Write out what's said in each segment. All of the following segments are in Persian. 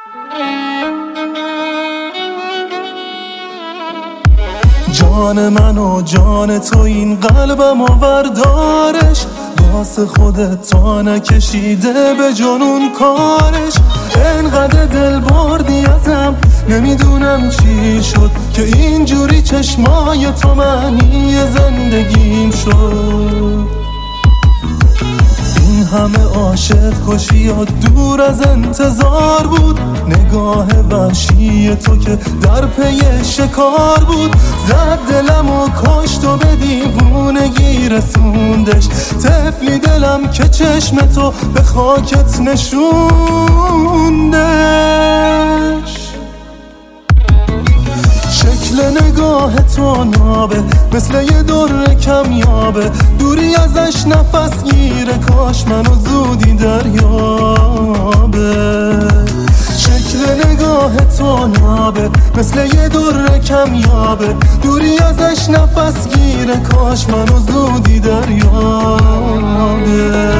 جان من و جان تو این قلبم آوردارش، واسه خودت تا نکشیده به جنون کارش. انقدر دل بردی ازم نمیدونم چی شد که اینجوری چشمای تو معنی زندگیم شد. این همه عاشق کشی و دور از انتظار بود، نگاه وحشی تو که در پی شکار بود. زد دلم و کشت و به دیوونگی رسوندش، طفلی دلم که چشم تو به خاکت نشوندش. شکل نگاه تو نابه مثل یه در کمیابه، دوری ازش نفس گیره کاش منو زودی دریابه. شکل نگاه تو نابه مثل یه در کمیابه، دوری ازش نفس گیره کاش منو زودی دریابه.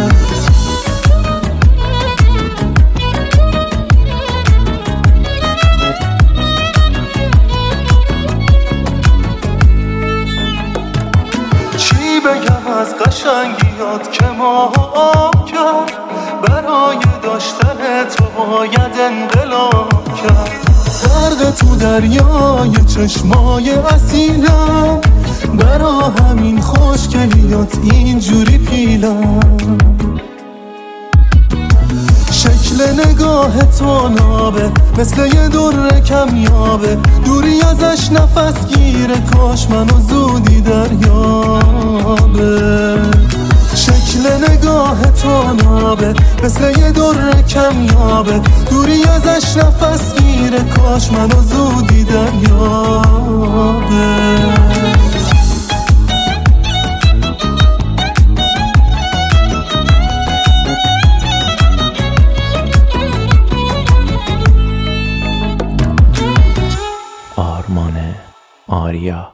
بگم از قشنگیات که ماهو آب کرد، برای داشتن تو باید انقلاب کرد. غرق تو دریای چشمای اصیلم، برا همین خوشگلیات اینجوری پیلم. شکل نگاه تو نابه مثل یه در کمیابه، دوری ازش نفس گیره کاش منو زودی دریابه. شکل نگاه تو نابه مثل یه در کمیابه، دوری ازش نفس گیره کاش منو زودی دریابه. آرمان آریا.